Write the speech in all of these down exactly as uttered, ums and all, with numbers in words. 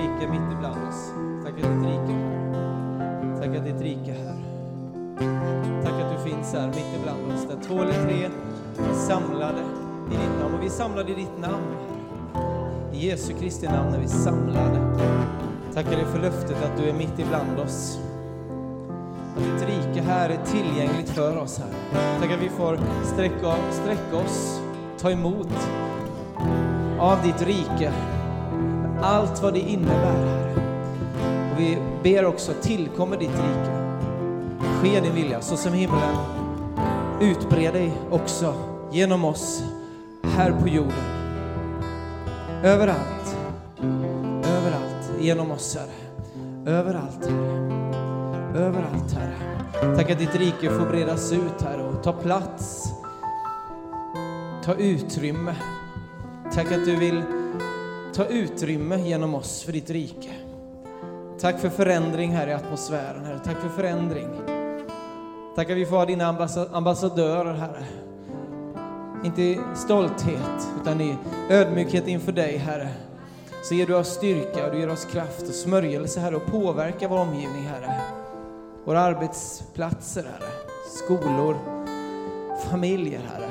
rike är mitt ibland oss. Tack att ditt rike är här. Tack att ditt rike är här. Tack att du finns här mitt ibland oss. Där två eller tre är samlade i ditt namn. Och vi är samlade i ditt namn. I Jesu Kristi namn är vi samlade. Tackar dig för löftet att du är mitt ibland oss. Att ditt rike här är tillgängligt för oss här. Tack att vi får sträcka, sträcka oss, ta emot av ditt rike. Allt vad det innebär här. Och vi ber också, tillkommer ditt rike. Ske din vilja så som himlen. Utbred dig också genom oss här på jorden. Överallt. Överallt. Genom oss här. Överallt här. Överallt här. Tack att ditt rike får bredas ut här och ta plats. Ta utrymme. Tack att du vill ta utrymme genom oss för ditt rike. Tack för förändring här i atmosfären här. Tack för förändring. Tack att vi får ha dina ambassadörer här. Inte i stolthet utan i ödmjukhet inför dig, Herre. Så ger du oss styrka och du ger oss kraft och smörjelse här och påverkar vår omgivning, Herre. Våra arbetsplatser, Herre. Skolor, familjer, Herre.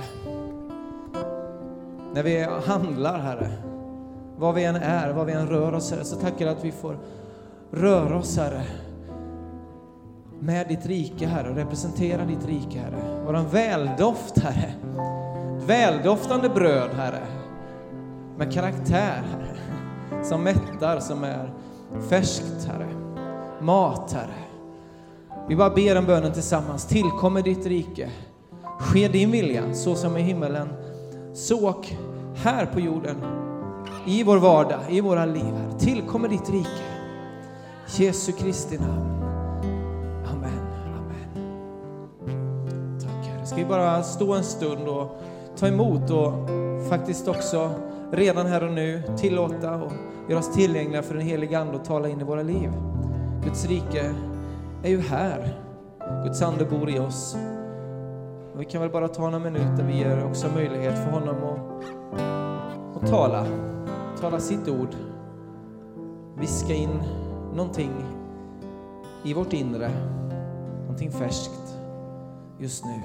När vi handlar, Herre. Vad vi än är, vad vi än rör oss, Herre. Så tackar jag att vi får röra oss, Herre. Med ditt rike, Herre. Och representera ditt rike, Herre. Våran väldoft, Herre. Väldoftande bröd, Herre. Med karaktär, Herre. Som mättar, som är färskt, Herre. Mat, Herre. Vi bara ber en bönen tillsammans. Tillkommer ditt rike. Ske din vilja så som i himmelen. Så här på jorden. I vår vardag, i våra liv här. Tillkommer ditt rike. Jesu Kristi namn. Amen, amen. Tack, Herre. Ska vi bara stå en stund och ta emot och faktiskt också redan här och nu tillåta och göra oss tillgängliga för den heliga ande och tala in i våra liv. Guds rike är ju här. Guds ande bor i oss. Och vi kan väl bara ta några minuter. Vi ger också möjlighet för honom att, att tala. Tala sitt ord. Viska in någonting i vårt inre. Någonting färskt just nu.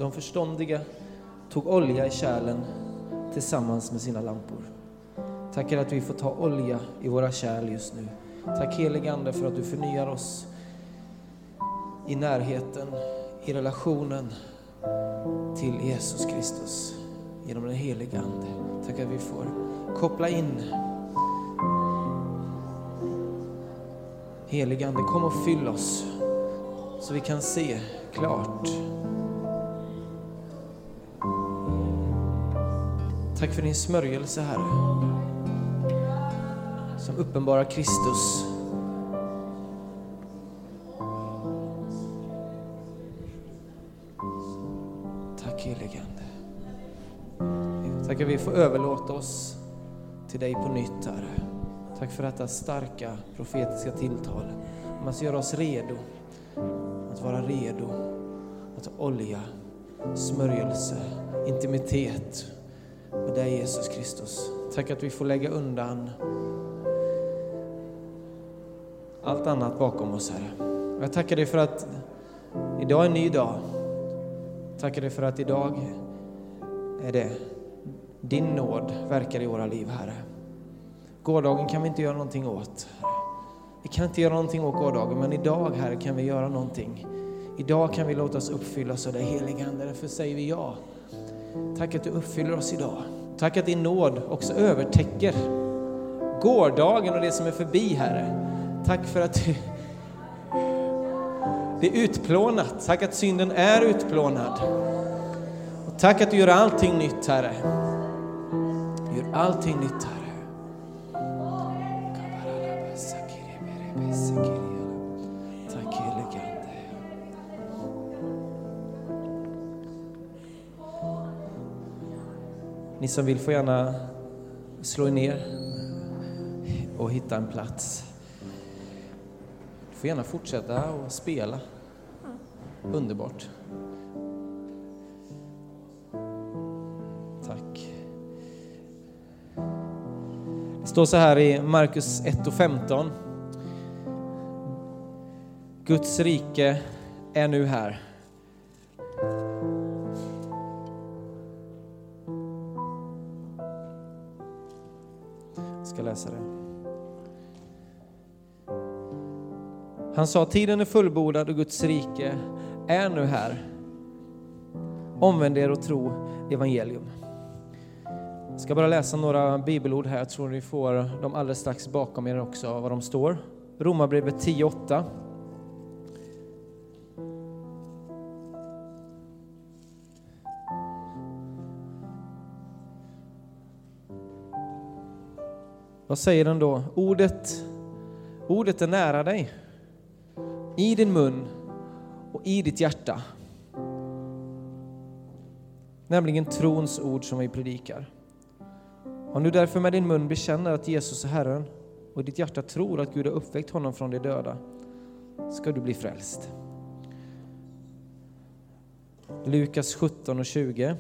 de förståndiga tog olja i kärlen tillsammans med sina lampor. Tack att vi får ta olja i våra kärl just nu. Tack helige Ande för att du förnyar oss i närheten, i relationen till Jesus Kristus genom den helige Ande. Tack att vi får koppla in. Helige Ande, kom och fyll oss så vi kan se klart. Tack för din smörjelse, Herre, som uppenbarar Kristus. Tack helige Ande. Tack att vi får överlåta oss till dig på nytt, Herre. Tack för detta starka profetiska tilltal. Om att göra oss redo. Att vara redo. Att ha olja, smörjelse, intimitet med dig, Jesus Kristus. Tack att vi får lägga undan allt annat bakom oss, Herre. Jag tackar dig för att idag är en ny dag. Tackar dig för att idag är det din nåd verkar i våra liv, Herre. Gårdagen kan vi inte göra någonting åt. Vi kan inte göra någonting åt gårdagen, men idag, Herre, kan vi göra någonting. Idag kan vi låta oss uppfyllas av det heliga Ande. Därför säger vi ja. Tack att du uppfyller oss idag. Tack att din nåd också övertäcker gårdagen och det som är förbi, Herre. Tack för att du, det är utplånat. Tack att synden är utplånad. Och tack att du gör allting nytt, Herre. Du gör allting nytt, Herre. Tack helige Ande. Ni som vill får gärna slå er ner och hitta en plats. Du får gärna fortsätta och spela. Underbart. Tack. Det står så här i Markus ett och femton. Guds rike är nu här. Jag ska läsa det. Han sa, tiden är fullbordad och Guds rike är nu här. Omvänd er och tro evangelium. Jag ska bara läsa några bibelord här. Jag tror ni får dem alldeles strax bakom er också, vad de står. Romarbrevet tio åtta. Vad säger den då? Ordet, ordet är nära dig. I din mun och i ditt hjärta. Nämligen trons ord som vi predikar. Om du därför med din mun bekänner att Jesus är Herren och ditt hjärta tror att Gud har uppväckt honom från de döda, ska du bli frälst. Lukas sjutton och tjugo.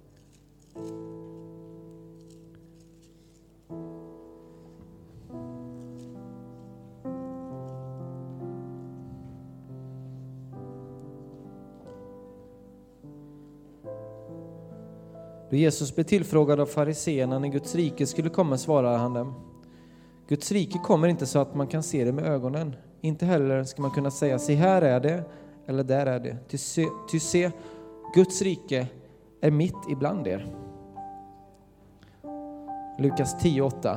Då Jesus blev tillfrågad av fariseerna när Guds rike skulle komma, svarade han dem: Guds rike kommer inte så att man kan se det med ögonen. Inte heller ska man kunna säga, se här är det, eller där är det. Ty se, ty se Guds rike är mitt ibland er. Lukas tio åtta.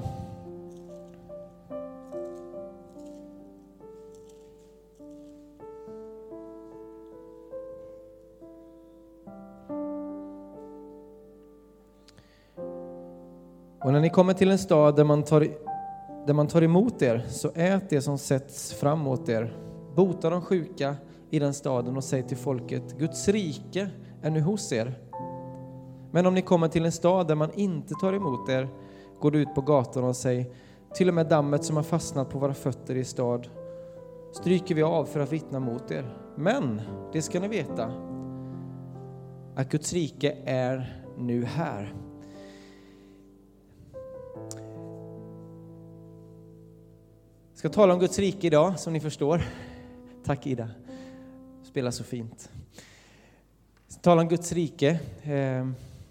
Och när ni kommer till en stad där man, tar, där man tar emot er, så ät det som sätts fram mot er. Bota de sjuka i den staden och säg till folket, Guds rike är nu hos er. Men om ni kommer till en stad där man inte tar emot er, går du ut på gatan och säg, till och med dammet som har fastnat på våra fötter i stad stryker vi av för att vittna mot er. Men det ska ni veta, att Guds rike är nu här. Jag ska tala om Guds rike idag, som ni förstår. Tack Ida. Spelar så fint. Tala om Guds rike. Eh,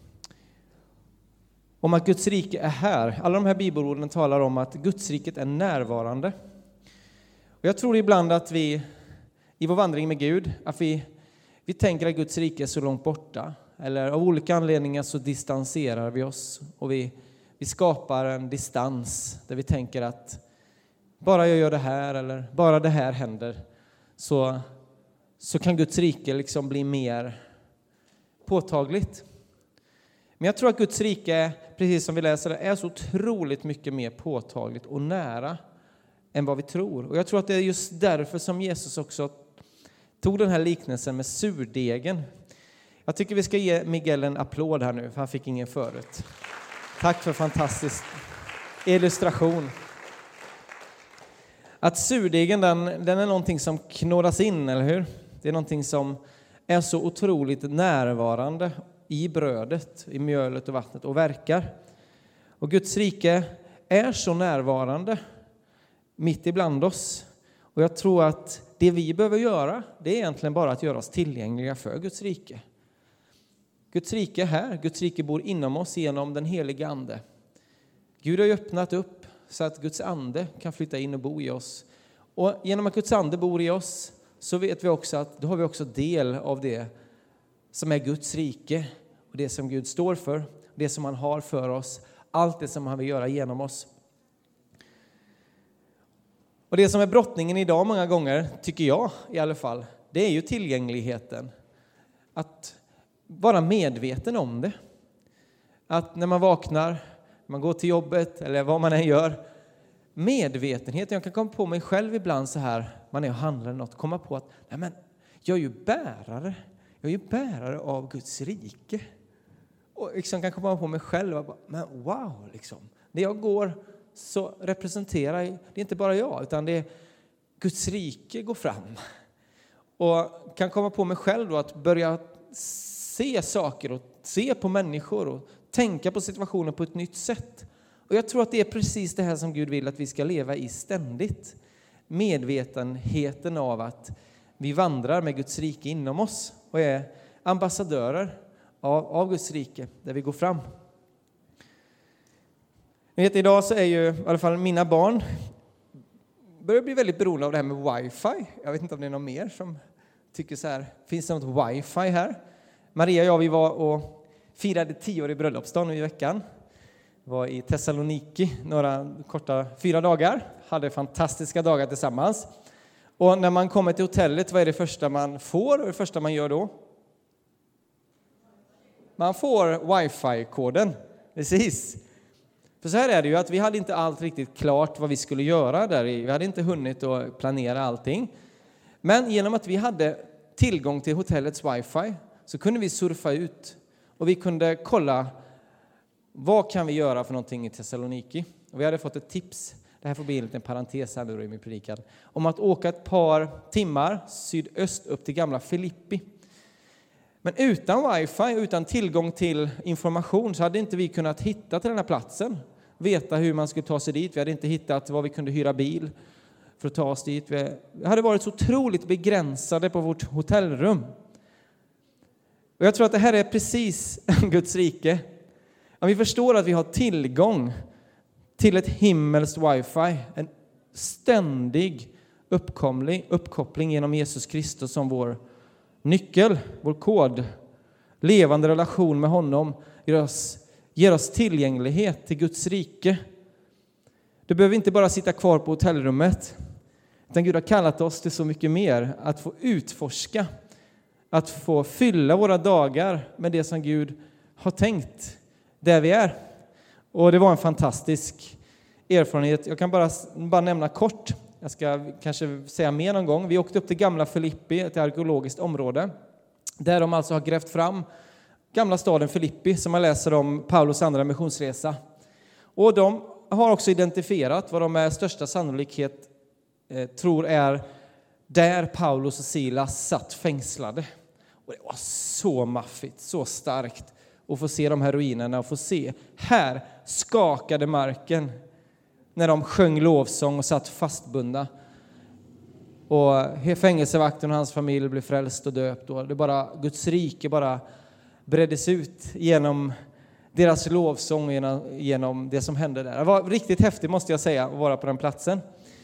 om att Guds rike är här. Alla de här bibelorden talar om att Guds riket är närvarande. Och jag tror ibland att vi i vår vandring med Gud, att vi, vi tänker att Guds rike är så långt borta. Eller av olika anledningar så distanserar vi oss. Och vi, vi skapar en distans där vi tänker att bara jag gör det här eller bara det här händer så, så kan Guds rike liksom bli mer påtagligt. Men jag tror att Guds rike, precis som vi läser det, är så otroligt mycket mer påtagligt och nära än vad vi tror. Och jag tror att det är just därför som Jesus också tog den här liknelsen med surdegen. Jag tycker vi ska ge Miguel en applåd här nu, för han fick ingen förut. Tack för fantastisk illustration. Att surdegen, den, den är någonting som knådas in, eller hur? Det är någonting som är så otroligt närvarande i brödet, i mjölet och vattnet och verkar. Och Guds rike är så närvarande mitt ibland oss. Och jag tror att det vi behöver göra, det är egentligen bara att göra oss tillgängliga för Guds rike. Guds rike är här. Guds rike bor inom oss genom den heliga ande. Gud har ju öppnat upp så att Guds ande kan flytta in och bo i oss. Och genom att Guds ande bor i oss så vet vi också att då har vi också del av det som är Guds rike. Och det som Gud står för. Det som han har för oss. Allt det som han vill göra genom oss. Och det som är brottningen idag många gånger, tycker jag i alla fall, det är ju tillgängligheten. Att vara medveten om det. Att när man vaknar, man går till jobbet eller vad man än gör, medvetenheten. Jag kan komma på mig själv ibland så här, man är och handlar något, komma på att nej men, jag är ju bärare. Jag är ju bärare av Guds rike. Och liksom kan komma på mig själv och bara, men wow, liksom. När jag går så representerar, det är inte bara jag, utan det är Guds rike går fram. Och kan komma på mig själv då att börja se saker och se på människor och tänka på situationen på ett nytt sätt. Och jag tror att det är precis det här som Gud vill att vi ska leva i ständigt. Medvetenheten av att vi vandrar med Guds rike inom oss och är ambassadörer av, av Guds rike där vi går fram. Ni vet, idag så är ju i alla fall mina barn börjar bli väldigt beroende av det här med wifi. Jag vet inte om det är någon mer som tycker så här, finns det något wifi här? Maria och jag, vi var och firade tio år i bröllopsdagen nu i veckan. Var i Thessaloniki några korta fyra dagar. Hade fantastiska dagar tillsammans. Och när man kommer till hotellet, vad är det första man får? Och det första man gör då? Man får wifi-koden. Precis. För så här är det ju att vi hade inte allt riktigt klart vad vi skulle göra där. Vi hade inte hunnit att planera allting. Men genom att vi hade tillgång till hotellets wifi så kunde vi surfa ut. Och vi kunde kolla vad kan vi göra för någonting i Thessaloniki. Och vi hade fått ett tips. Det här får bli en liten parentes här nu i min predikan. Om att åka ett par timmar sydöst upp till gamla Filippi. Men utan wifi, utan tillgång till information så hade inte vi kunnat hitta till den här platsen. Veta hur man skulle ta sig dit. Vi hade inte hittat var vi kunde hyra bil för att ta oss dit. Vi hade varit så otroligt begränsade på vårt hotellrum. Och jag tror att det här är precis Guds rike. Om vi förstår att vi har tillgång till ett himmelskt wifi. En ständig uppkoppling, uppkoppling genom Jesus Kristus som vår nyckel, vår kod. Levande relation med honom ger oss, ger oss tillgänglighet till Guds rike. Du behöver inte bara sitta kvar på hotellrummet. Utan Gud har kallat oss till så mycket mer. Att få utforska. Att få fylla våra dagar med det som Gud har tänkt där vi är. Och det var en fantastisk erfarenhet. Jag kan bara, bara nämna kort. Jag ska kanske säga mer någon gång. Vi åkte upp till gamla Filippi, ett arkeologiskt område. Där de alltså har grävt fram gamla staden Filippi som man läser om Paulus andra missionsresa. Och de har också identifierat vad de med största sannolikhet eh, tror är där Paulus och Silas satt fängslade. Och det var så maffigt, så starkt att få se de här ruinerna och få se. Här skakade marken när de sjöng lovsång och satt fastbundna. Och fängelsevakten och hans familj blev frälst och döpt. Och det bara, Guds rike bara breddes ut genom deras lovsång och genom, genom det som hände där. Det var riktigt häftigt, måste jag säga, att vara på den platsen.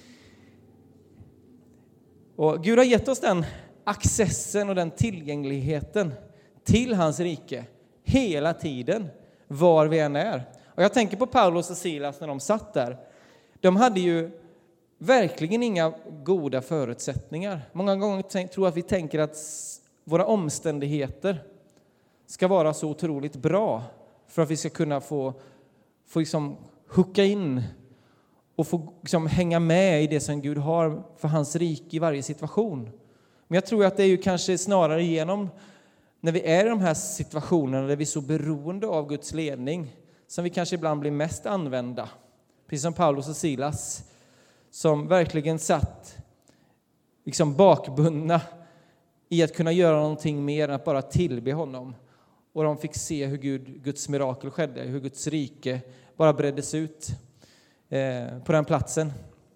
Och Gud har gett oss den accessen och den tillgängligheten till hans rike hela tiden, var vi än är. Och jag tänker på Paulus och Silas när de satt där. De hade ju verkligen inga goda förutsättningar. Många gånger tror jag att vi tänker att våra omständigheter ska vara så otroligt bra för att vi ska kunna få, få liksom hooka in och få liksom hänga med i det som Gud har för hans rike i varje situation. Men jag tror att det är ju kanske snarare genom när vi är i de här situationerna där vi är så beroende av Guds ledning som vi kanske ibland blir mest använda. Precis som Paulus och Silas som verkligen satt liksom bakbundna i att kunna göra någonting mer än att bara tillbe honom. Och de fick se hur Gud, Guds mirakel skedde, hur Guds rike bara breddes ut eh, på den platsen.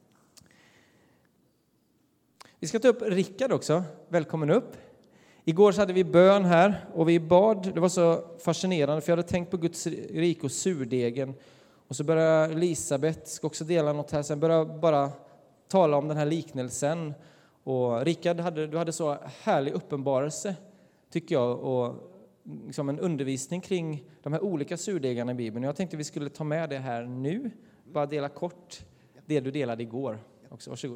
Vi ska ta upp Rickard också. Välkommen upp. Igår så hade vi bön här och vi bad. Det var så fascinerande för jag hade tänkt på Guds rike och surdegen. Och så började Elisabeth, ska också dela något här, sen började bara tala om den här liknelsen. Och Rickard, hade, du hade så härlig uppenbarelse, tycker jag, och liksom en undervisning kring de här olika surdegarna i Bibeln. Jag tänkte vi skulle ta med det här nu, bara dela kort det du delade igår också. Varsågod.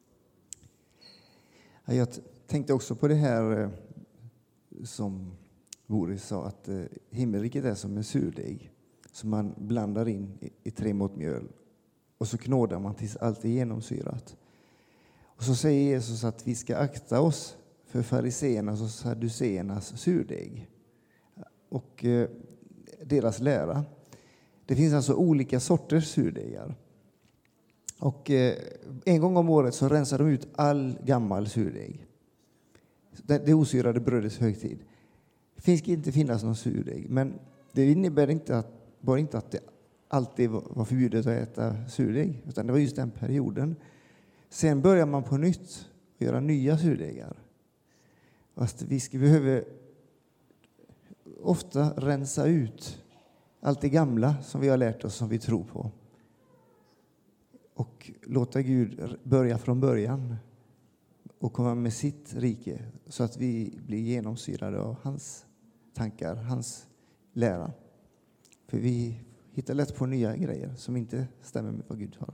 Jag tänkte också på det här som Boris sa, att himmelriket är som en surdeg som man blandar in i tre mått mjöl och så knådar man tills allt är genomsyrat. Och så säger Jesus att vi ska akta oss för fariseernas och sadduceernas surdeg och eh, deras lära. Det finns alltså olika sorters surdegar. Och eh, en gång om året så rensar de ut all gammal surdeg. Det, det osyrade brödets högtid. Det finns inte finnas någon surdeg, men det innebär inte att, bara inte att det alltid var förbjudet att äta surdeg, utan det var just den perioden. Sen börjar man på nytt och göra nya surdegar. Fast vi ska behöva ofta rensa ut allt det gamla som vi har lärt oss, som vi tror på. Och låta Gud börja från början och komma med sitt rike så att vi blir genomsyrade av hans tankar, hans lära. För vi hittar lätt på nya grejer som inte stämmer med vad Gud har.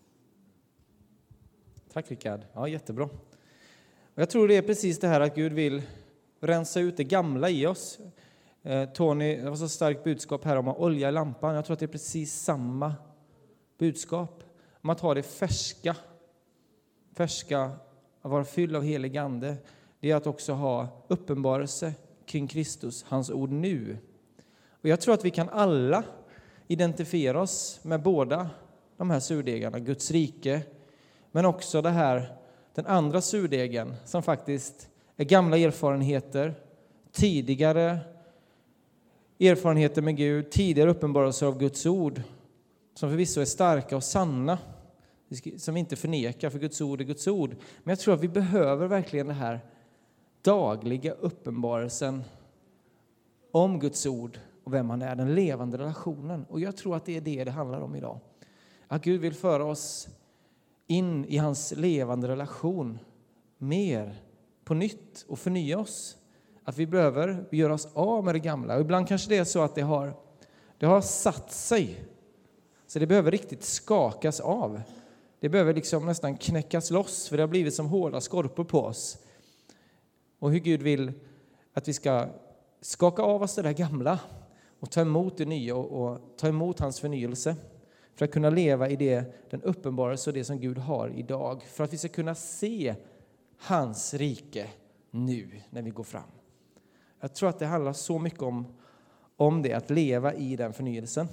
Tack Rickard. Ja, jättebra. Och jag tror det är precis det här att Gud vill rensa ut det gamla i oss. Eh, Tony, det var så starkt budskap här om att olja i lampan. Jag tror att det är precis samma budskap. Om att ha det färska. Färska, att vara fylld av helig ande. Det är att också ha uppenbarelse kring Kristus, hans ord nu. Och jag tror att vi kan alla identifiera oss med båda de här surdegarna. Guds rike, men också det här, den andra surdegen som faktiskt är gamla erfarenheter, tidigare erfarenheter med Gud, tidigare uppenbarelser av Guds ord, som förvisso är starka och sanna, som vi inte förnekar, för Guds ord är Guds ord. Men jag tror att vi behöver verkligen den här dagliga uppenbarelsen om Guds ord och vem han är, den levande relationen. Och jag tror att det är det det handlar om idag. Att Gud vill föra oss in i hans levande relation mer på nytt och förnya oss. Att vi behöver göra oss av med det gamla. Och ibland kanske det är så att det har, det har satt sig. Så det behöver riktigt skakas av. Det behöver liksom nästan knäckas loss, för det har blivit som hårda skorpor på oss. Och hur Gud vill att vi ska skaka av oss det där gamla och ta emot det nya och, och ta emot hans förnyelse. För att kunna leva i det, den uppenbarelse och det som Gud har idag. För att vi ska kunna se hans rike nu när vi går fram. Jag tror att det handlar så mycket om, om det, att leva i den förnyelsen.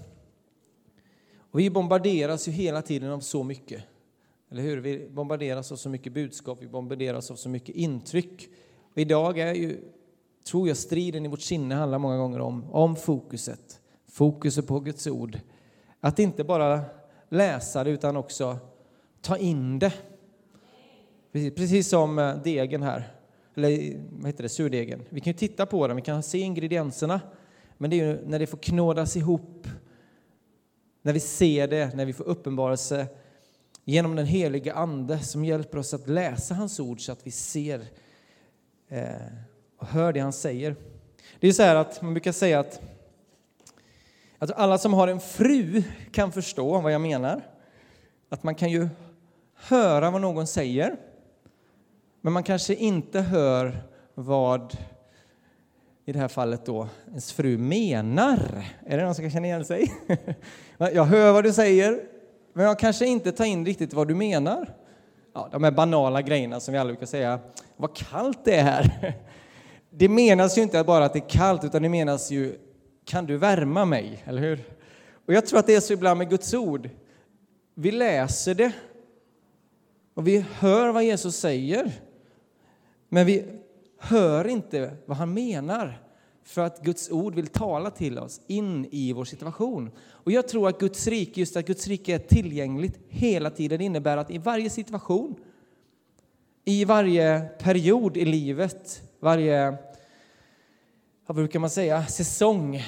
Och vi bombarderas ju hela tiden av så mycket. Eller hur? Vi bombarderas av så mycket budskap, vi bombarderas av så mycket intryck. Och idag är ju, tror jag, striden i vårt sinne handlar många gånger om, om fokuset. Fokuset på Guds ord. Att inte bara läsa det utan också ta in det. Precis, precis som degen här. Eller vad heter det? Surdegen. Vi kan ju titta på den, vi kan se ingredienserna. Men det är ju när det får knådas ihop. När vi ser det, när vi får uppenbarelse genom den heliga ande som hjälper oss att läsa hans ord så att vi ser eh, och hör det han säger. Det är så här att man brukar säga att, att alla som har en fru kan förstå vad jag menar. Att man kan ju höra vad någon säger, men man kanske inte hör vad i det här fallet då ens fru menar. Är det någon som kan känna igen sig? Jag hör vad du säger, men jag kanske inte tar in riktigt vad du menar. Ja, de här banala grejerna som vi alla brukar säga. Vad kallt det är här. Det menas ju inte bara att det är kallt, utan det menas ju, kan du värma mig? Eller hur? Och jag tror att det är så ibland med Guds ord. Vi läser det och vi hör vad Jesus säger. Men vi hör inte vad han menar, för att Guds ord vill tala till oss in i vår situation. Och jag tror att Guds rike, just att Guds rike är tillgängligt hela tiden, innebär att i varje situation, i varje period i livet, varje, vad brukar man säga, säsong,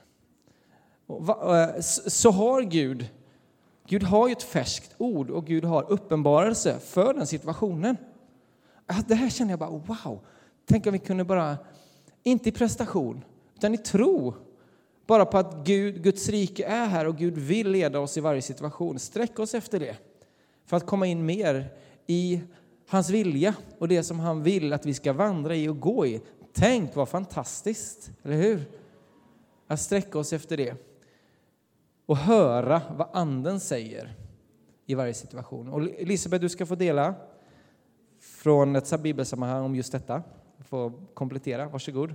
så har Gud, Gud har ju ett färskt ord och Gud har uppenbarelse för den situationen. Det här känner jag bara, wow. Tänk om vi kunde bara, inte i prestation, utan i tro. Bara på att Gud, Guds rike är här och Gud vill leda oss i varje situation. Sträck oss efter det. För att komma in mer i hans vilja och det som han vill att vi ska vandra i och gå i. Tänk vad fantastiskt, eller hur? Att sträcka oss efter det. Och höra vad anden säger i varje situation. Och Elisabeth, du ska få dela från ett bibelsammanhang om just detta. Få komplettera, varsågod.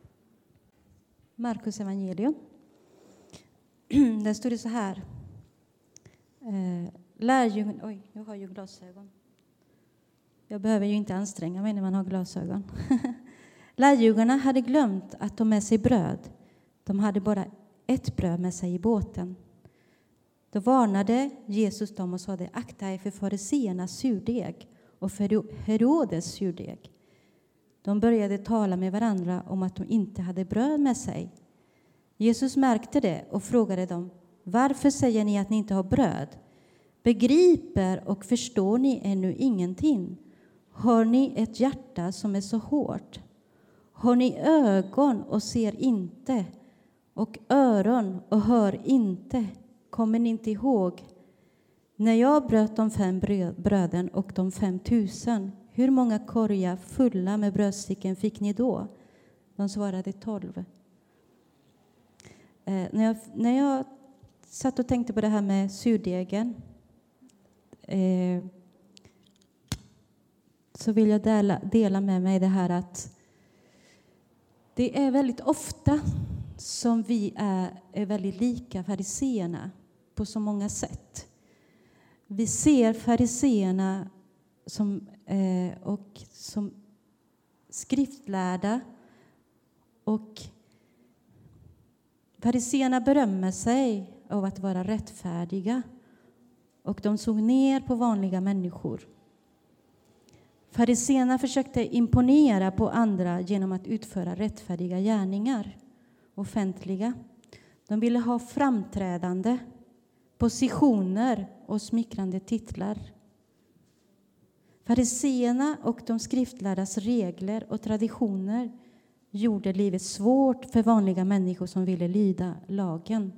Markus evangelium. Där står det så här. Eh, lärjungen, oj, jag har ju glasögon. Jag behöver ju inte anstränga mig när man har glasögon. Lärjungarna hade glömt att ta med sig bröd. De hade bara ett bröd med sig i båten. Då varnade Jesus dem och sade: akta er för fariseernas surdeg och för Herodes surdeg. De började tala med varandra om att de inte hade bröd med sig. Jesus märkte det och frågade dem: varför säger ni att ni inte har bröd? Begriper och förstår ni ännu ingenting? Har ni ett hjärta som är så hårt? Har ni ögon och ser inte? Och öron och hör inte? Kommer ni inte ihåg? När jag bröt de fem bröden och de fem tusen, hur många korgar fulla med brödstycken fick ni då? De svarade tolv. Eh, när, jag, när jag satt och tänkte på det här med surdegen, eh, så vill jag dela, dela med mig det här att det är väldigt ofta som vi är, är väldigt lika fariseerna på så många sätt. Vi ser fariseerna som, eh, och som skriftlärda, och fariseerna berömmer sig av att vara rättfärdiga, och de såg ner på vanliga människor. Fariseerna försökte imponera på andra genom att utföra rättfärdiga gärningar, offentliga. De ville ha framträdande positioner och smickrande titlar. Fariseerna och de skriftlärdas regler och traditioner gjorde livet svårt för vanliga människor som ville lyda lagen.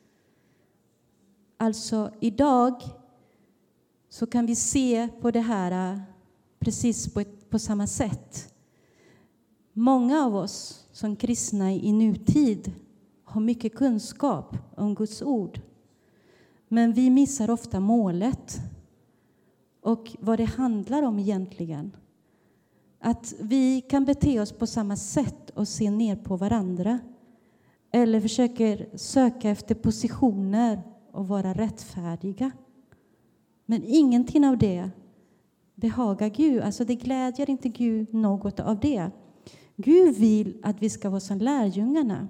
Alltså idag så kan vi se på det här precis på, ett, på samma sätt. Många av oss som kristna i nutid har mycket kunskap om Guds ord. Men vi missar ofta målet och vad det handlar om egentligen. Att vi kan bete oss på samma sätt och se ner på varandra. Eller försöker söka efter positioner och vara rättfärdiga. Men ingenting av det behagar Gud. Alltså det glädjer inte Gud något av det. Gud vill att vi ska vara som lärjungarna.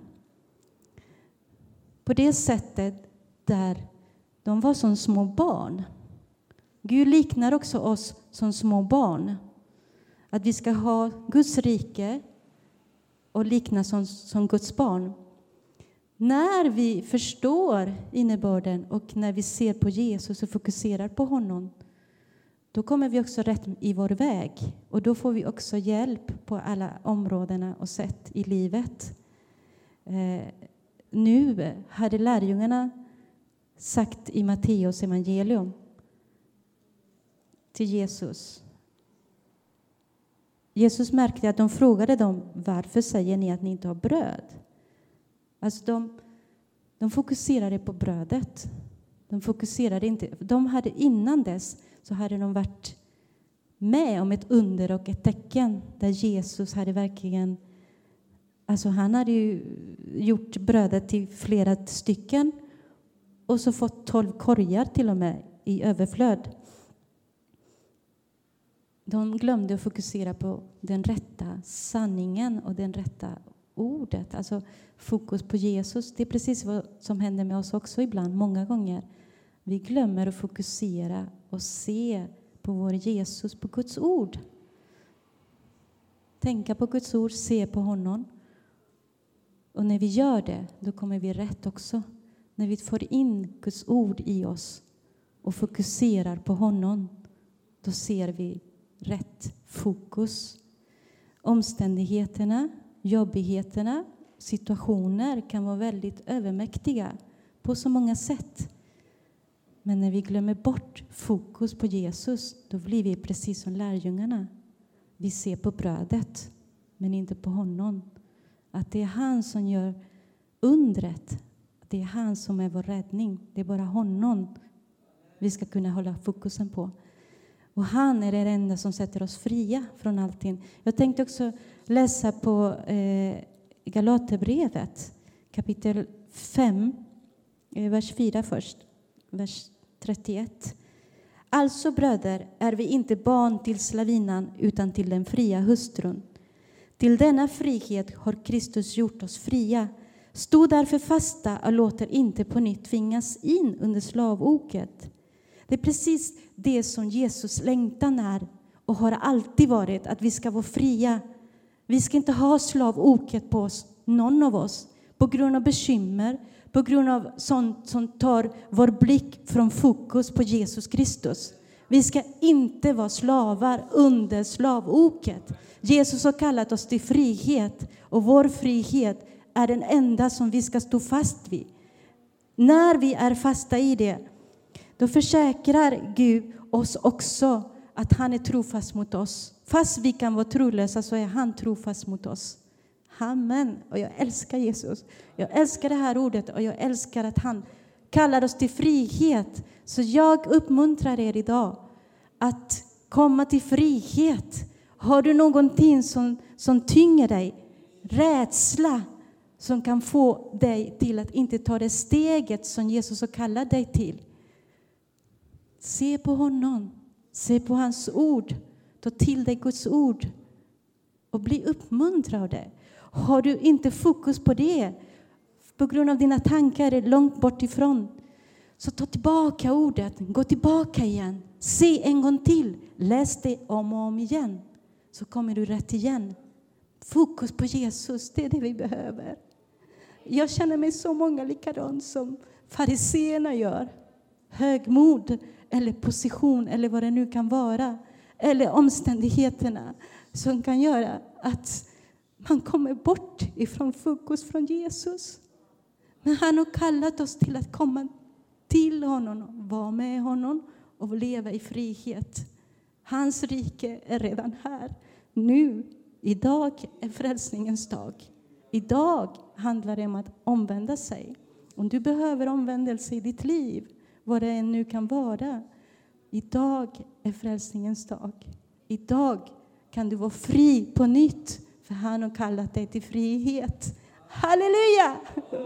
På det sättet där de var som små barn. Gud liknar också oss som små barn. Att vi ska ha Guds rike och likna som, som Guds barn. När vi förstår innebörden och när vi ser på Jesus och fokuserar på honom, då kommer vi också rätt i vår väg. Och då får vi också hjälp på alla områdena och sätt i livet. Eh, nu hade lärjungarna sagt i Matteus evangelium till Jesus. Jesus märkte att de frågade dem, varför säger ni att ni inte har bröd? Alltså de, de fokuserade på brödet. De fokuserade inte. De hade innan dess så hade de varit med om ett under och ett tecken där Jesus hade verkligen, alltså han hade ju gjort brödet till flera stycken och så fått tolv korgar till och med i överflöd. De glömde att fokusera på den rätta sanningen och den rätta ordet. Alltså fokus på Jesus. Det är precis vad som händer med oss också ibland, många gånger. Vi glömmer att fokusera och se på vår Jesus, på Guds ord. Tänka på Guds ord, se på honom. Och när vi gör det, då kommer vi rätt också. När vi får in Guds ord i oss och fokuserar på honom, då ser vi rätt fokus. Omständigheterna, jobbigheterna, situationer kan vara väldigt övermäktiga på så många sätt. Men när vi glömmer bort fokus på Jesus, då blir vi precis som lärjungarna. Vi ser på brödet, men inte på honom. Att det är han som gör undret. Det är han som är vår räddning. Det är bara honom vi ska kunna hålla fokusen på. Och han är det enda som sätter oss fria från allting. Jag tänkte också läsa på eh, Galaterbrevet, kapitel fem, eh, vers fyra först, vers trettioett. Alltså bröder, är vi inte barn till slavinan utan till den fria hustrun. Till denna frihet har Kristus gjort oss fria. Stå därför fasta och låter inte på nytt tvingas in under slavoket. Det är precis det som Jesus längtan är och har alltid varit, att vi ska vara fria. Vi ska inte ha slavoket på oss, någon av oss, på grund av bekymmer, på grund av sånt som tar vår blick från fokus på Jesus Kristus. Vi ska inte vara slavar under slavoket. Jesus har kallat oss till frihet, och vår frihet är den enda som vi ska stå fast vid. När vi är fasta i det, då försäkrar Gud oss också att han är trofast mot oss. Fast vi kan vara trolösa så är han trofast mot oss. Amen. Och jag älskar Jesus. Jag älskar det här ordet och jag älskar att han kallar oss till frihet. Så jag uppmuntrar er idag att komma till frihet. Har du någonting som, som tynger dig, rädsla som kan få dig till att inte ta det steget som Jesus har kallat dig till. Se på honom. Se på hans ord. Ta till dig Guds ord. Och bli uppmuntrad av det. Har du inte fokus på det, på grund av dina tankar är långt bort ifrån, så ta tillbaka ordet. Gå tillbaka igen. Se en gång till. Läs det om och om igen. Så kommer du rätt igen. Fokus på Jesus, det är det vi behöver. Jag känner mig så många likadant som fariseerna gör. Högmod eller position eller vad det nu kan vara. Eller omständigheterna som kan göra att man kommer bort ifrån fokus från Jesus. Men han har kallat oss till att komma till honom, vara med honom och leva i frihet. Hans rike är redan här. Nu, idag är frälsningens dag. Idag handlar det om att omvända sig. Om du behöver omvändelse i ditt liv, vad det än nu kan vara. Idag är frälsningens dag. Idag kan du vara fri på nytt. För han har kallat dig till frihet. Halleluja!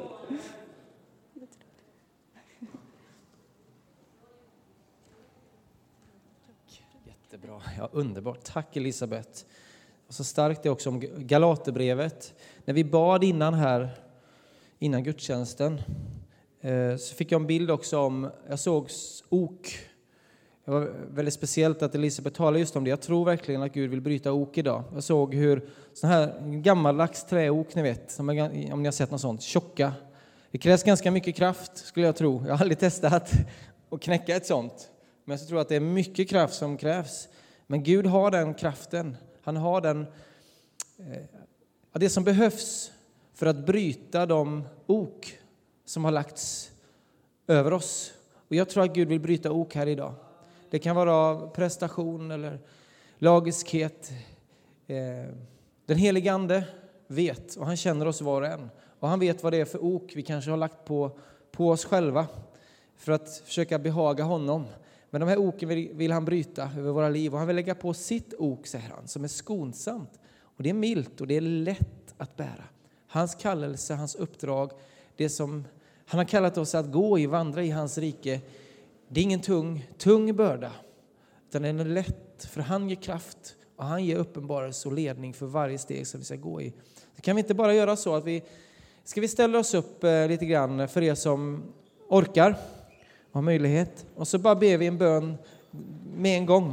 Jättebra. Ja, underbart. Tack Elisabeth. Och så starkt det också om Galaterbrevet. När vi bad innan här, innan gudstjänsten, så fick jag en bild också om, jag såg ok Det var väldigt speciellt att Elisabeth talade just om det. Jag tror verkligen att Gud vill bryta ok idag. Jag såg hur sån här gammaldags träok, ni vet, som är, om ni har sett något sånt, tjocka. Det krävs ganska mycket kraft, skulle jag tro. Jag har aldrig testat att knäcka ett sånt. Men jag tror att det är mycket kraft som krävs. Men Gud har den kraften. Han har den, eh, det som behövs för att bryta de ok som har lagts över oss. Och jag tror att Gud vill bryta ok här idag. Det kan vara prestation eller lagiskhet. Den helige Ande vet, och han känner oss var och en. Och han vet vad det är för ok vi kanske har lagt på, på oss själva för att försöka behaga honom. Men de här oken vill, vill han bryta över våra liv. Och han vill lägga på sitt ok, säger han, som är skonsamt. Och det är milt och det är lätt att bära. Hans kallelse, hans uppdrag, det som han har kallat oss att gå i, vandra i hans rike. Det är ingen tung, tung börda, utan den är lätt, för han ger kraft och han ger uppenbarelse och ledning för varje steg som vi ska gå i. Så kan vi inte bara göra så att vi, ska vi ställa oss upp eh, lite grann för er som orkar och har möjlighet. Och så bara ber vi en bön med en gång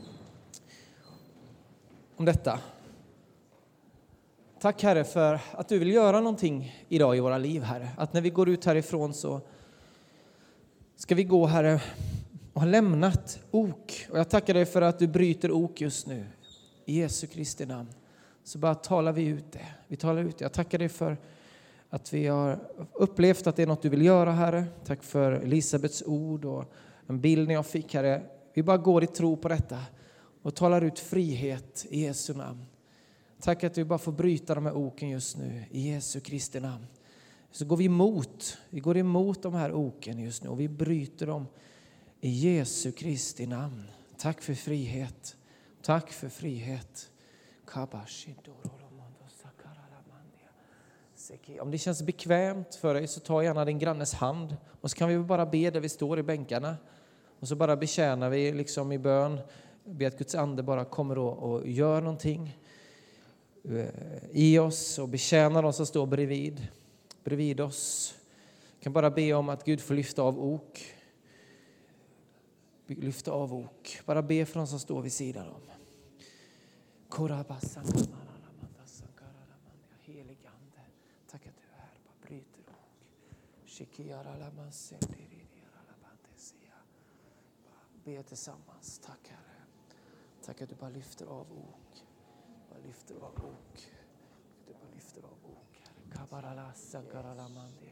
om detta. Tack Herre för att du vill göra någonting idag i våra liv, Herre. Att när vi går ut härifrån så ska vi gå, Herre, och ha lämnat ok. Och jag tackar dig för att du bryter ok just nu. I Jesu Kristi namn. Så bara talar vi ut det. Vi talar ut det. Jag tackar dig för att vi har upplevt att det är något du vill göra, Herre. Tack för Elisabeths ord och en bild jag fick, Herre. Vi bara går i tro på detta och talar ut frihet i Jesu namn. Tack att vi bara får bryta de här oken just nu i Jesu Kristi namn. Så går vi emot, vi går emot de här oken just nu och vi bryter dem i Jesu Kristi namn. Tack för frihet. Tack för frihet. Om det känns bekvämt för dig så ta gärna din grannes hand och så kan vi bara be där vi står i bänkarna. Och så bara betjänar vi liksom i bön. Be att Guds ande bara kommer och, och gör någonting i oss och betjänar de som står bredvid, bredvid oss. Jag kan bara be om att Gud får lyfta av ok. Lyfta av ok. Bara be för de som står vid sidan om. Helig ande, tack att du är här. Bara bryter ok. Be tillsammans. Tack Herre. Tack att du bara lyfter av ok. Bara lyfter av ok. Du bara lyfter av ok. Kabaralasa garalamandia.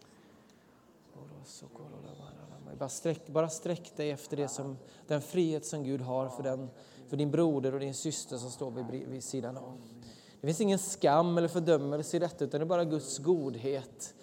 Bara sträck, bara sträck dig efter det som, den frihet som Gud har för, den, för din broder och din syster som står vid, vid sidan om. Det finns ingen skam eller fördömelse i detta, utan det är bara Guds godhet.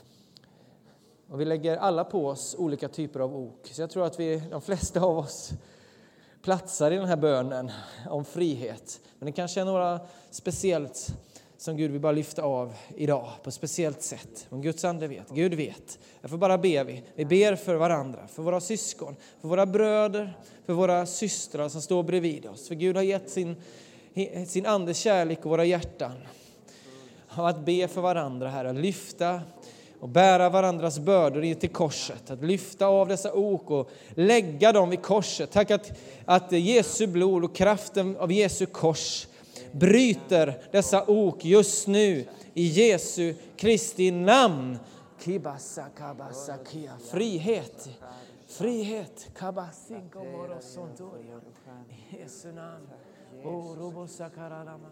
Och vi lägger alla på oss olika typer av ok. Så jag tror att vi, de flesta av oss platsar i den här bönen om frihet. Men det kanske är några speciellt som Gud vill bara lyfta av idag på ett speciellt sätt. Om Guds ande vet, Gud vet. Därför bara ber vi. Vi ber för varandra, för våra syskon, för våra bröder, för våra systrar som står bredvid oss. För Gud har gett sin, sin andes kärlek och våra hjärtan. Och att be för varandra här, att lyfta och bära varandras bördor in till korset. Att lyfta av dessa ok och lägga dem vid korset. Tack att, att Jesu blod och kraften av Jesu kors bryter dessa ok just nu i Jesu Kristi namn. Kibasa kabasa kia. Frihet. Frihet. Kabasinko morosontoria. I Jesu namn. O robosa karalamas.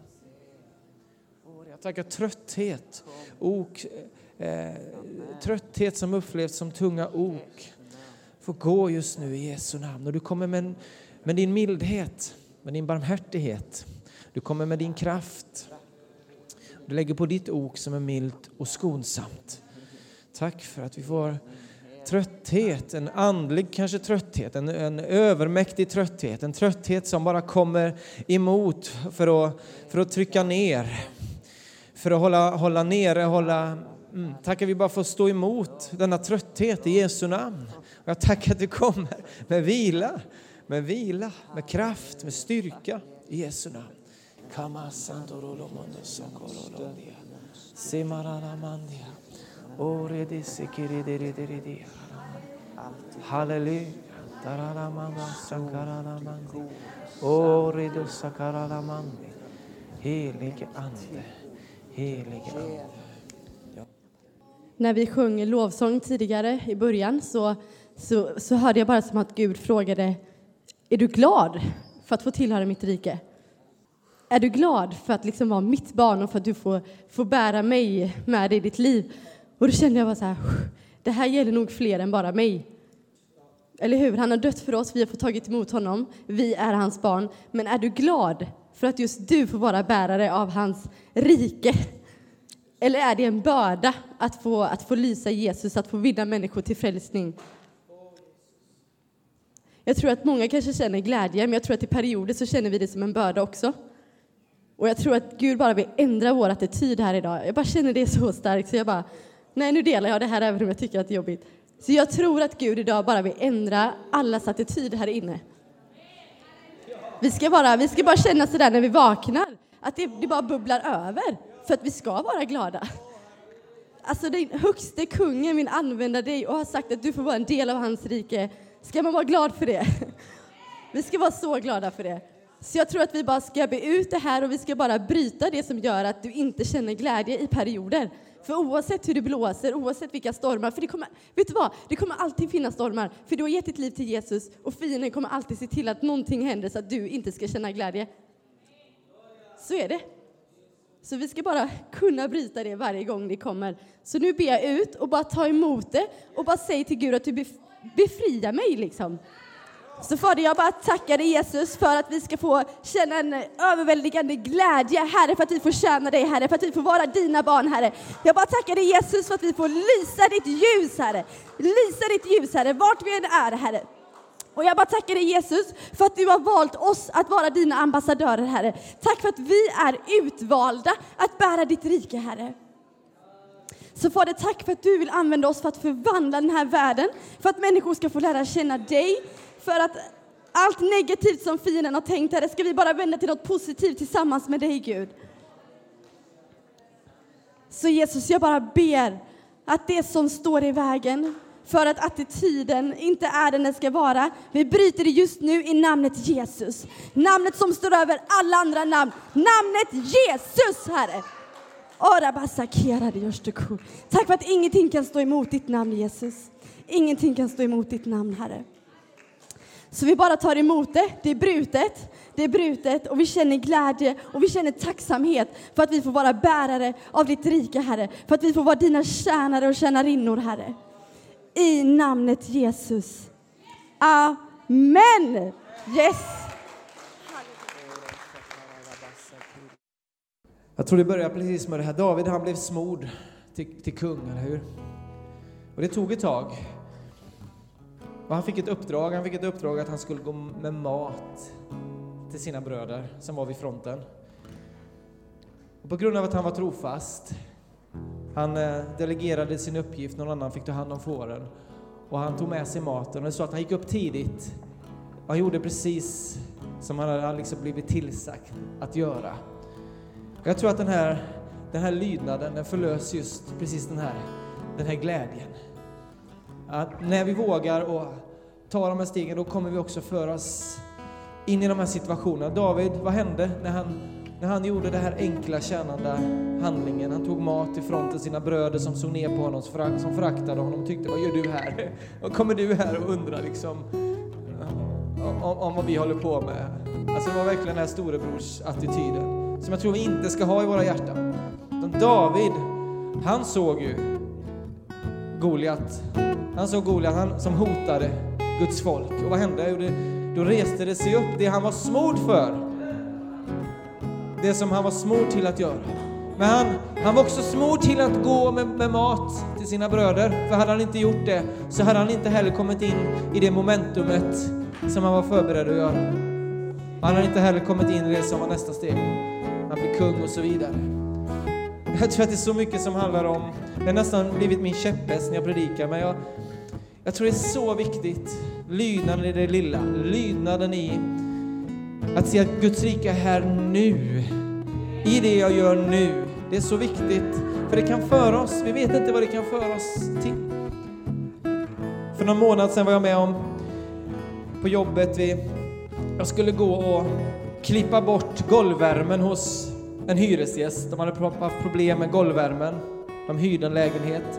Jag tackar trötthet. Ok, eh, trötthet som upplevs som tunga ok. Får gå just nu i Jesu namn. Och du kommer med, med din mildhet, med din barmhärtighet. Du kommer med din kraft. Du lägger på ditt ok som är milt och skonsamt. Tack för att vi får trötthet, en andlig kanske trötthet, en, en övermäktig trötthet. En trötthet som bara kommer emot för att, för att trycka ner. För att hålla, hålla nere, hålla... Mm, tack att vi bara får stå emot denna trötthet i Jesu namn. Och jag tackar att du kommer med vila, med vila, med kraft, med styrka i Jesu namn. Halleluja. Helige ande, helige ande. Ja. När vi sjöng lovsång tidigare i början så, så, så hörde jag bara som att Gud frågade: är du glad för att få tillhöra mitt rike? Är du glad för att liksom vara mitt barn och för att du får, får bära mig med dig i ditt liv? Och då kände jag bara så här, det här gäller nog fler än bara mig. Eller hur? Han har dött för oss, vi har fått tagit emot honom. Vi är hans barn. Men är du glad för att just du får vara bärare av hans rike? Eller är det en börda att få, att få lysa Jesus, att få vinna människor till frälsning? Jag tror att många kanske känner glädje, men jag tror att i perioder så känner vi det som en börda också. Och jag tror att Gud bara vill ändra vår attityd här idag. Jag bara känner det så starkt så jag bara, nej nu delar jag det här även om jag tycker att det är jobbigt. Så jag tror att Gud idag bara vill ändra allas attityd här inne. Vi ska bara, vi ska bara känna sådär när vi vaknar, att det, det bara bubblar över. För att vi ska vara glada. Alltså den högste kungen vill använda dig och har sagt att du får vara en del av hans rike. Ska man vara glad för det? Vi ska vara så glada för det. Så jag tror att vi bara ska be ut det här och vi ska bara bryta det som gör att du inte känner glädje i perioder. För oavsett hur det blåser, oavsett vilka stormar, för det kommer, vet du vad? Det kommer alltid finnas stormar. För du har gett ditt liv till Jesus och fienden kommer alltid se till att någonting händer så att du inte ska känna glädje. Så är det. Så vi ska bara kunna bryta det varje gång det kommer. Så nu ber jag ut och bara ta emot det och bara säg till Gud att du befriar mig liksom. Så Fader, jag bara tackar dig Jesus för att vi ska få känna en överväldigande glädje, Herre, för att vi får tjäna dig, Herre, för att vi får vara dina barn, Herre. Jag bara tackar dig Jesus för att vi får lysa ditt ljus, Herre. Lysa ditt ljus, Herre, vart vi än är, Herre. Och jag bara tackar dig Jesus för att du har valt oss att vara dina ambassadörer, Herre. Tack för att vi är utvalda att bära ditt rike, Herre. Så Fader, tack för att du vill använda oss för att förvandla den här världen. För att människor ska få lära känna dig. För att allt negativt som fienden har tänkt, Herre, ska vi bara vända till något positivt tillsammans med dig, Gud. Så Jesus, jag bara ber att det som står i vägen för att attityden inte är den den ska vara, vi bryter det just nu i namnet Jesus. Namnet som står över alla andra namn. Namnet Jesus, Herre. Tack för att ingenting kan stå emot ditt namn, Jesus. Ingenting kan stå emot ditt namn, Herre. Så vi bara tar emot det. Det är brutet. Det är brutet och vi känner glädje och vi känner tacksamhet för att vi får vara bärare av ditt rike, Herre. För att vi får vara dina tjänare och tjänarinnor, Herre. I namnet Jesus. Amen. Yes. Jag tror det började precis med det här. David, han blev smord till, till kung, eller hur? Och det tog ett tag. Och han fick ett uppdrag. Han fick ett uppdrag att han skulle gå med mat till sina bröder som var vid fronten. Och på grund av att han var trofast, han delegerade sin uppgift, någon annan fick ta hand om fåren. Och han tog med sig maten. Och det så att han gick upp tidigt. Och han gjorde precis som han hade liksom blivit tillsagt att göra. Jag tror att den här, den här lydnaden, den förlöser just precis den här, den här glädjen. Att när vi vågar och ta de här stegen, då kommer vi också föra oss in i de här situationerna. David, vad hände när han, när han gjorde det här enkla tjänande handlingen? Han tog mat ifrån till sina bröder som såg ner på honom, som föraktade honom och tyckte, vad gör du här? Vad kommer du här och undrar liksom om, om, om vad vi håller på med? Alltså det var verkligen den här storebrors attityden som jag tror vi inte ska ha i våra hjärtan. Men David, han såg ju Goliat. Han såg Goliat, han som hotade Guds folk. Och vad hände? Jo, det, då reste det sig upp det han var smord för. Det som han var smord till att göra. Men han, han var också smord till att gå med, med mat till sina bröder. För hade han inte gjort det så hade han inte heller kommit in i det momentumet som han var förberedd att göra. Han hade inte heller kommit in i det som var nästa steg. Han blir kung och så vidare. Jag tror att det är så mycket som handlar om, det har nästan blivit min käpphäst när jag predikar, men jag, jag tror det är så viktigt. Lydnaden i det lilla, lydnaden i att se att Guds rike är här nu. I det jag gör nu. Det är så viktigt, för det kan föra oss, vi vet inte vad det kan föra oss till. För någon månad sedan var jag med om på jobbet. Vi, jag skulle gå och klippa bort golvvärmen hos en hyresgäst. De hade haft problem med golvvärmen. De hyrde en lägenhet.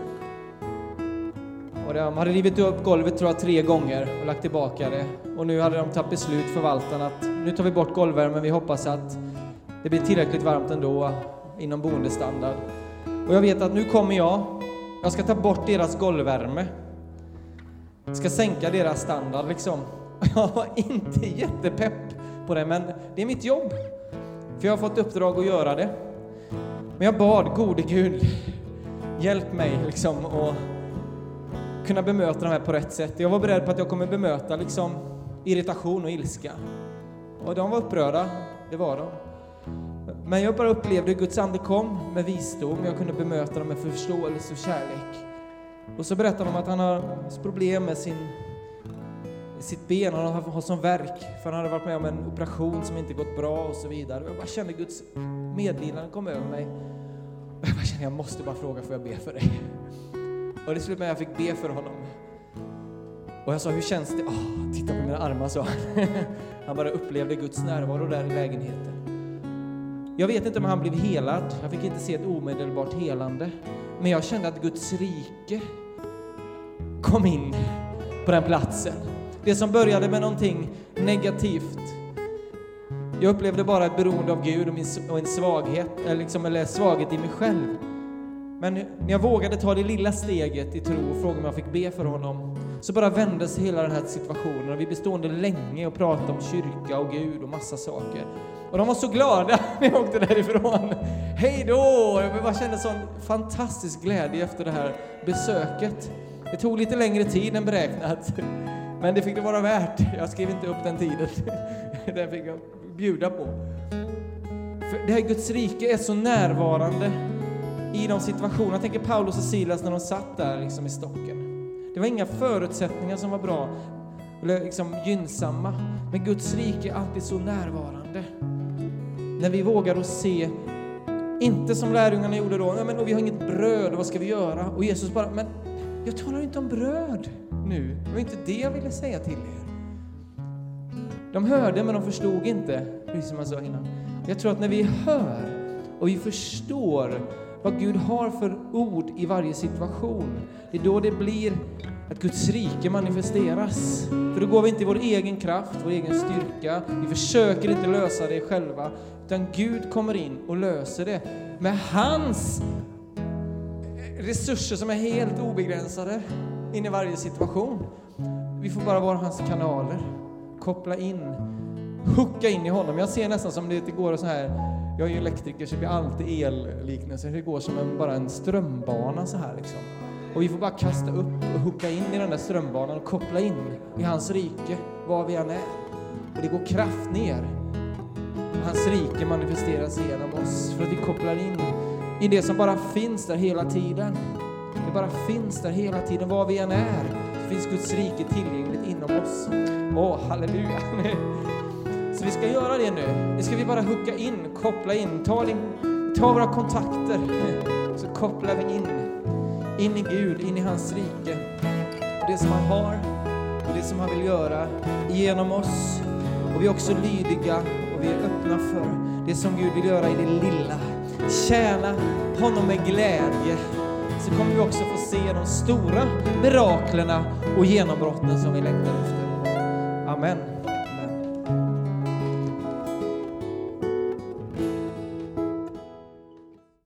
Och de hade rivit upp golvet tror jag tre gånger och lagt tillbaka det. Och nu hade de tagit beslut, förvaltarna, att nu tar vi bort golvvärmen. Vi hoppas att det blir tillräckligt varmt ändå inom boendestandard. Och jag vet att nu kommer jag. Jag ska ta bort deras golvvärme. Jag ska sänka deras standard liksom. Jag var inte jättepepp på det, men det är mitt jobb. För jag har fått uppdrag att göra det. Men jag bad, gode Gud, hjälp mig liksom att kunna bemöta de här på rätt sätt. Jag var beredd på att jag kommer bemöta liksom irritation och ilska. Och de var upprörda, det var de. Men jag bara upplevde hur Guds ande kom med visdom. Jag kunde bemöta dem med förståelse och kärlek. Och så berättade de att han har problem med sin, sitt ben. Han har, har sån värk. För han hade varit med om en operation som inte gått bra och så vidare. Och jag bara kände Guds medlidande kom över mig. Och jag bara kände, jag måste bara fråga, får jag be för dig? Och det slutade med att jag fick be för honom. Och jag sa, hur känns det? Åh, titta på mina armar, så han. Han bara upplevde Guds närvaro där i lägenheten. Jag vet inte om han blev helad. Jag fick inte se ett omedelbart helande. Men jag kände att Guds rike kom in på den platsen. Det som började med någonting negativt. Jag upplevde bara ett beroende av Gud och, min, och en svaghet. Eller, liksom, eller svaghet i mig själv. Men när jag vågade ta det lilla steget i tro och fråga om jag fick be för honom, så bara vändes hela den här situationen. Och vi bestående länge och pratade om kyrka och Gud och massa saker. Och de var så glada när jag åkte därifrån. Hej då! Jag bara kände sån fantastisk glädje efter det här besöket. Det tog lite längre tid än beräknat. Men det fick det vara värt. Jag skrev inte upp den tiden. Den fick jag bjuda på. För det här Guds rike är så närvarande i de situationerna. Jag tänker Paulus och Silas när de satt där liksom i stocken. Det var inga förutsättningar som var bra eller liksom gynnsamma. Men Guds rike är alltid så närvarande. När vi vågar att se, inte som lärjungarna gjorde då, ja, men och vi har inget bröd, vad ska vi göra? Och Jesus bara, men jag talar inte om bröd nu. Det var inte det jag ville säga till er. De hörde men de förstod inte, precis som jag sa innan. Jag tror att när vi hör och vi förstår vad Gud har för ord i varje situation, det är då det blir att Guds rike manifesteras. För då går vi inte i vår egen kraft, vår egen styrka. Vi försöker inte lösa det själva. Utan Gud kommer in och löser det med hans resurser som är helt obegränsade in i varje situation. Vi får bara vara hans kanaler. Koppla in. Hucka in i honom. Jag ser nästan som det går så här. Jag är ju elektriker så det blir alltid elliknelser. Det går som en, bara en strömbana så här liksom. Och vi får bara kasta upp och hucka in i den där strömbanan och koppla in i hans rike, var vi än är. Och det går kraft ner. Hans rike manifesteras genom oss för att vi kopplar in i det som bara finns där hela tiden. Det bara finns där hela tiden, var vi än är. Det finns Guds rike tillgängligt inom oss. Åh, halleluja. Så vi ska göra det nu. Det ska vi bara hucka in, koppla in. Ta, din, ta våra kontakter. Så kopplar vi in. In i Gud, in i hans rike. Och det som han har och det som han vill göra genom oss. Och vi är också lydiga och vi är öppna för det som Gud vill göra i det lilla. Tjäna honom med glädje. Så kommer vi också få se de stora miraklerna och genombrotten som vi längtar efter. Amen.